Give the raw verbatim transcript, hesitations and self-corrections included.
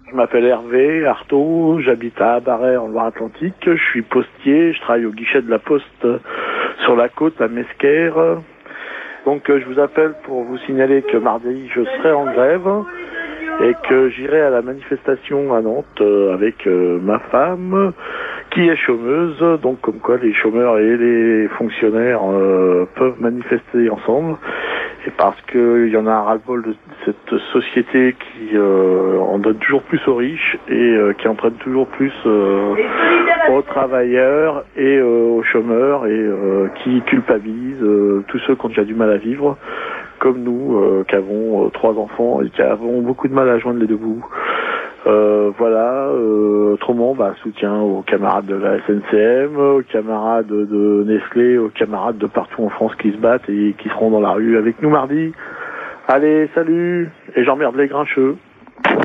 Je m'appelle Hervé Artaud, j'habite à Abaret en Loire-Atlantique, je suis postier, je travaille au guichet de la Poste sur la côte à Mesquer. Donc euh, je vous appelle pour vous signaler que mardi je serai en grève et que j'irai à la manifestation à Nantes euh, avec euh, ma femme qui est chômeuse, donc comme quoi les chômeurs et les fonctionnaires euh, peuvent manifester ensemble. Et parce qu'il y en a un ras-le-bol de cette société qui euh, en donne toujours plus aux riches et euh, qui entraîne toujours plus euh, aux travailleurs et euh, aux chômeurs et euh, qui culpabilise euh, tous ceux qui ont déjà du mal à vivre, comme nous euh, qui avons euh, trois enfants et qui avons beaucoup de mal à joindre les deux bouts. Euh, voilà, euh, autrement, bah, soutien aux camarades de la S N C M, aux camarades de Nestlé, aux camarades de partout en France qui se battent et qui seront dans la rue avec nous mardi. Allez, salut, et j'emmerde les grincheux.